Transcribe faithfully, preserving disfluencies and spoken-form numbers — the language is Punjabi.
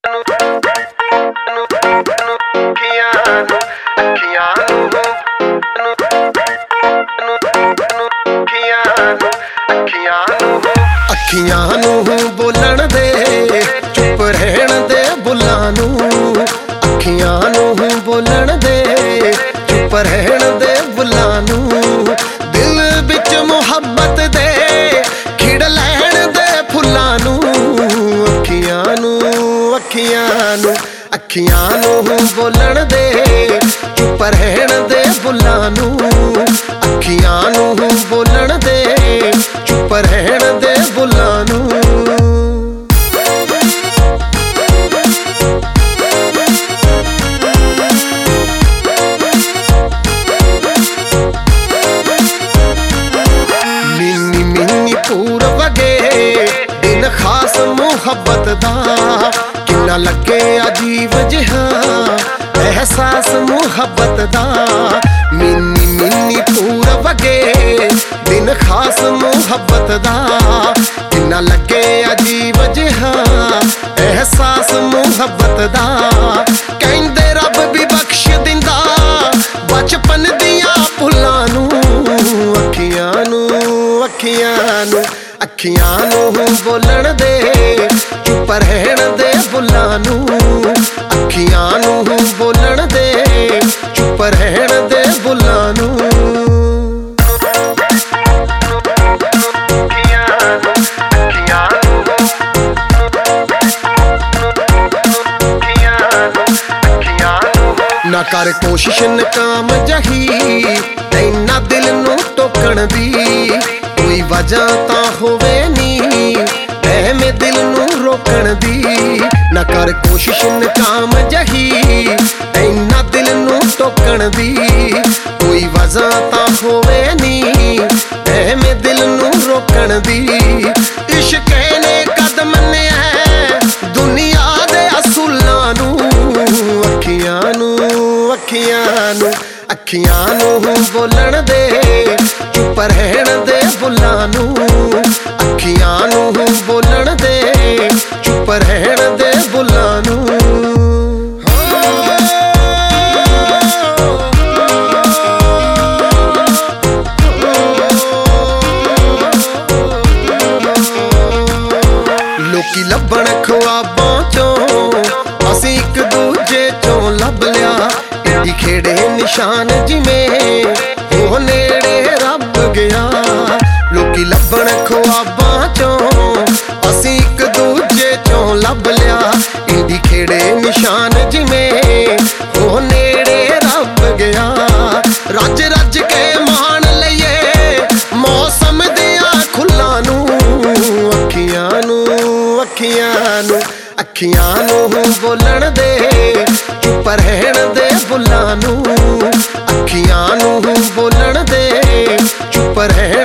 ਅੱਖੀਆਂ ਨੂੰ ਬੋਲਣ ਦੇ, ਚੁੱਪ ਰਹਿਣ ਦੇ ਬੁੱਲਾਂ ਨੂੰ। ਅੱਖੀਆਂ ਨੂੰ ਬੋਲਣ ਦੇ, ਚੁੱਪ ਰਹਿਣ ਦੇ ਬੁੱਲਾਂ ਨੂੰ। ਦਿਲ ਵਿੱਚ ਮੁਹੱਬਤ ਦੇ ਖਿੜ ਲੈਣ ਦੇ ਫੁੱਲਾਂ ਨੂੰ। ਅੱਖੀਆਂ ਨੂੰ ਅੱਖੀਆਂ ਨੂੰ ਅੱਖੀਆਂ ਨੂੰ ਬੋਲਣ ਦੇ, ਚੁੱਪ ਰਹਿਣ ਦੇ ਬੁੱਲਾਂ ਨੂੰ। ਅੱਖੀਆਂ ਨੂੰ ਬੋਲਣ ਦੇ, ਚੁੱਪ ਰਹਿਣ ਦੇ ਬੁੱਲਾਂ ਨੂੰ। ਮਿੰਨੀ ਮਿੰਨੀ ਪੂਰ ਵਗੇ ਦਿਨ ਖਾਸ ਮੁਹੱਬਤ ਦਾ। ਕਿੰਨਾ ਲੱਗੇ ਅਜੀਬ ਜਿਹਾ ਅਹਿਸਾਸ ਮੁਹੱਬਤ ਦਾ। ਮਿੰਨੀ ਮਿੰਨੀ ਪੂਰ ਵਗੇ ਦਿਨ ਖਾਸ ਮੁਹੱਬਤ ਦਾ। ਕਿੰਨਾ ਲੱਗੇ ਅਜੀਬ ਜਿਹਾ ਅਹਿਸਾਸ ਮੁਹੱਬਤ ਦਾ। ਕਹਿੰਦੇ ਰੱਬ ਵੀ ਬਖਸ਼ ਦਿੰਦਾ ਬਚਪਨ ਦੀਆਂ ਭੁੱਲਾਂ ਨੂੰ। ਅੱਖੀਆਂ ਨੂੰ ਅੱਖੀਆਂ ਨੂੰ ਅੱਖੀਆਂ ਨੂੰ ਬੋਲਣ ਦੇ, ਚੁੱਪ ਰਹਿਣ ਦੇ ਬੁੱਲਾਂ ਨੂੰ। ਅੱਖੀਆਂ ਨੂੰ ਬੋਲਣ ਦੇ, ਚੁੱਪ ਰਹਿਣ ਦੇ ਬੁੱਲਾਂ ਨੂੰ। ਨਾ ਕਰ ਕੋਸ਼ਿਸ਼ ਨਕਾਮ ਜਹੀ ਤੈਨਾ ਦਿਲ ਨੂੰ ਟੋਕਣ ਦੀ। ਕੋਈ ਵਜ੍ਹਾ ਤਾਂ ਹੋਵੇ ਨੀ ਐਵੇਂ ਦਿਲ ਨੂੰ ਰੋਕਣ ਦੀ। ਨਾ ਕਰ ਕੋਸ਼ਿਸ਼ ਨਕਾਮ ਜਹੀ ਤੈਨਾ ਦਿਲ ਨੂੰ ਟੋਕਣ ਦੀ। ਕੋਈ ਵਜ੍ਹਾ ਤਾਂ ਹੋਵੇ ਨੀ ਐਵੇਂ ਦਿਲ ਨੂੰ ਰੋਕਣ ਦੀ। ਇਸ਼ਕ ਨੇ ਕਦ ਮੰਨਿਆ ਦੁਨੀਆ ਦੇ ਅਸੂਲਾਂ ਨੂੰ। ਅੱਖੀਆਂ ਨੂੰ ਅੱਖੀਆਂ ਨੂੰ ਅੱਖੀਆਂ ਨੂੰ ਬੋਲਣ ਦੇ, ਚੁੱਪ ਰਹਿਣ ਦੇ ਬੁੱਲਾਂ ਨੂੰ। ਅੱਖੀਆਂ ਨੂੰ ਬੋਲਣ ਦੇ, ਚੁੱਪ ਰਹਿਣ ਦੇ ਬੁੱਲਾਂ ਨੂੰ। ਲੋਕੀ ਲੱਭਣ ਖੁਆਬਾਂ ਚੋਂ, ਅਸੀਂ ਇੱਕ ਦੂਜੇ ਚੋਂ ਲੱਭ ਲਿਆ। ਏਡੀ ਖੇੜੇ ਨਿਸ਼ਾਨ ਜਿਵੇਂ ਉਹ ਨੇੜੇ ਰੱਬ ਗਿਆ। ਲੋਕੀ ਲੱਭਣ ਖੁਆਬਾਂ ਚੋਂ, ਅਸੀਂ ਇੱਕ ਦੂਜੇ ਚੋਂ ਲੱਭ ਲਿਆ। ਏਡੀ ਖੇੜੇ ਨਿਸ਼ਾਨ ਜਿਵੇਂ ਉਹ ਨੇੜੇ ਰੱਬ ਗਿਆ। ਰੱਜ ਰੱਜ ਕੇ ਮਾਣ ਲਈਏ ਮੌਸਮ ਦੀਆਂ ਖੁੱਲਾਂ ਨੂੰ। ਅੱਖੀਆਂ ਨੂੰ ਅੱਖੀਆਂ ਨੂੰ ਅੱਖੀਆਂ ਨੂੰ ਬੋਲਣ ਦੇ, ਚੁੱਪ ਰਹਿਣ ਦੇ ਬੁੱਲਾਂ ਨੂੰ। ਅੱਖੀਆਂ ਨੂੰ ਬੋਲਣ ਦੇ, ਚੁੱਪ ਰਹਿਣ